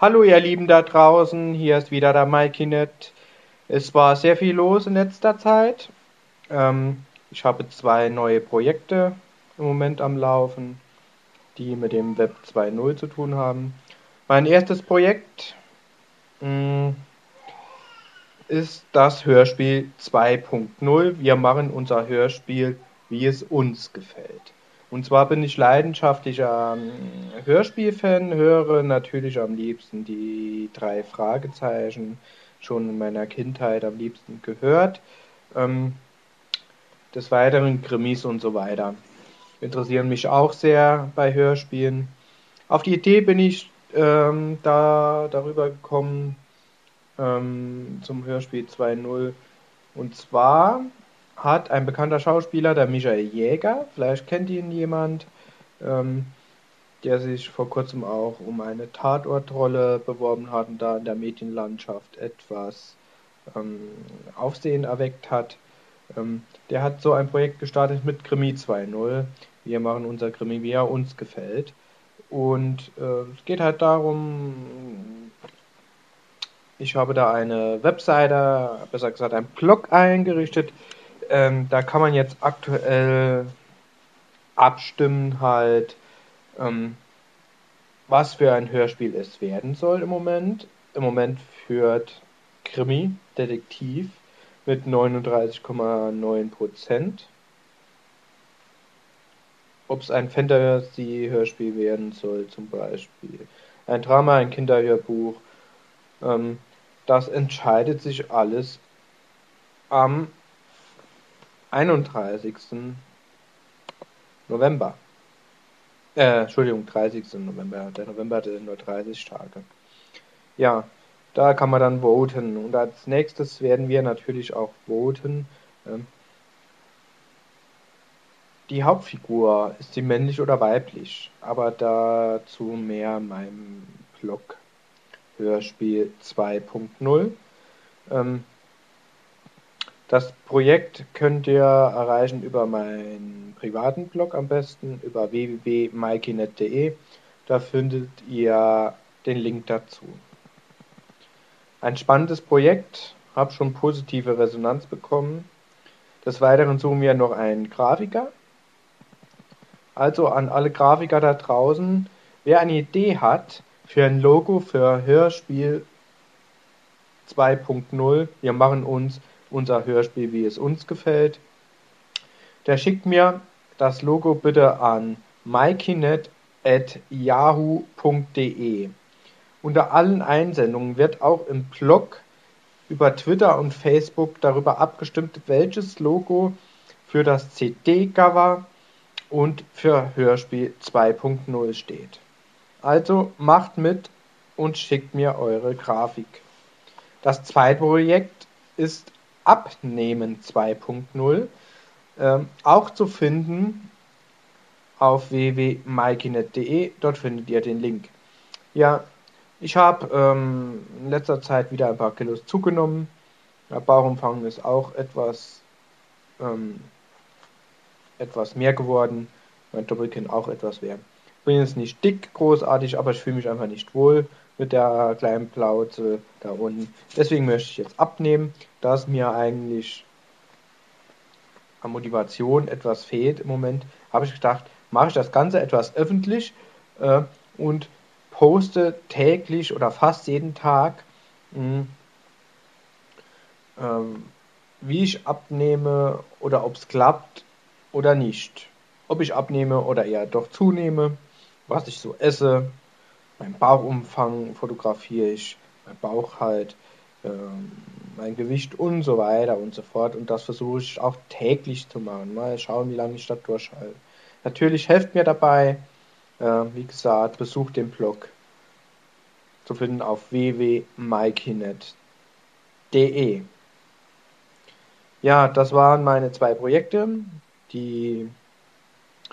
Hallo ihr Lieben da draußen, hier ist wieder der Maikinet. Es war sehr viel los in letzter Zeit. Ich habe zwei neue Projekte im Moment am Laufen, die mit dem Web 2.0 zu tun haben. Mein erstes Projekt ist das Hörspiel 2.0. Wir machen unser Hörspiel, wie es uns gefällt. Und zwar bin ich leidenschaftlicher Hörspielfan, höre natürlich am liebsten die drei Fragezeichen, schon in meiner Kindheit am liebsten gehört. Ähm, des Weiteren Krimis und so weiter. Interessieren mich auch sehr bei Hörspielen. Auf die Idee bin ich darüber gekommen, zum Hörspiel 2.0. Und zwar hat ein bekannter Schauspieler, der Michael Jäger, vielleicht kennt ihn jemand, ähm, der sich vor kurzem auch um eine Tatortrolle beworben hat und da in der Medienlandschaft etwas ähm, Aufsehen erweckt hat. Der hat so ein Projekt gestartet mit Krimi 2.0. Wir machen unser Krimi, wie er uns gefällt. Und es geht halt darum, ich habe da eine Webseite, besser gesagt einen Blog eingerichtet. Da kann man jetzt aktuell abstimmen halt, ähm, was für ein Hörspiel es werden soll im Moment. Im Moment führt Krimi, Detektiv mit 39,9%. Ob es ein Fantasy-Hörspiel werden soll zum Beispiel. Ein Drama, ein Kinderhörbuch. Ähm, Das entscheidet sich alles am 31. November. Entschuldigung, 30. November. Der November hatte nur 30 Tage. Ja, da kann man dann voten. Und als nächstes werden wir natürlich auch voten. Ähm, Die Hauptfigur, ist sie männlich oder weiblich? Aber dazu mehr in meinem Blog Hörspiel 2.0. Ähm, Das Projekt könnt ihr erreichen über meinen privaten Blog am besten, über www.maikinet.de. Da findet ihr den Link dazu. Ein spannendes Projekt, habe schon positive Resonanz bekommen. Des Weiteren suchen wir noch einen Grafiker. Also an alle Grafiker da draußen, wer eine Idee hat für ein Logo für Hörspiel 2.0, wir machen uns unser Hörspiel, wie es uns gefällt, der schickt mir das Logo bitte an maikinet@yahoo.de. Unter allen Einsendungen wird auch im Blog über Twitter und Facebook darüber abgestimmt, welches Logo für das CD-Cover und für Hörspiel 2.0 steht. Also macht mit und schickt mir eure Grafik. Das zweite Projekt ist Abnehmen 2.0, auch zu finden auf www.maikinet.de. Dort findet ihr den Link. Ja, ich habe in letzter Zeit wieder ein paar Kilos zugenommen. Der Bauchumfang ist auch ähm, etwas mehr geworden. Mein Doppelkinn auch etwas mehr. Ich bin jetzt nicht dick, großartig, aber ich fühle mich einfach nicht wohl mit der kleinen Plauze da unten. Deswegen möchte ich jetzt abnehmen, da es mir eigentlich an Motivation etwas fehlt im Moment, habe ich gedacht, mache ich das Ganze etwas öffentlich äh, und poste täglich oder fast jeden Tag, mh, ähm, wie ich abnehme oder ob es klappt oder nicht. Ob ich abnehme oder eher doch zunehme, was ich so esse, mein Bauchumfang fotografiere ich, mein Bauch halt, mein Gewicht und so weiter und so fort. Und das versuche ich auch täglich zu machen. Mal schauen, wie lange ich das durchhalte. Natürlich helft mir dabei, wie gesagt, besucht den Blog zu finden auf www.maikinet.de. Ja, das waren meine zwei Projekte, die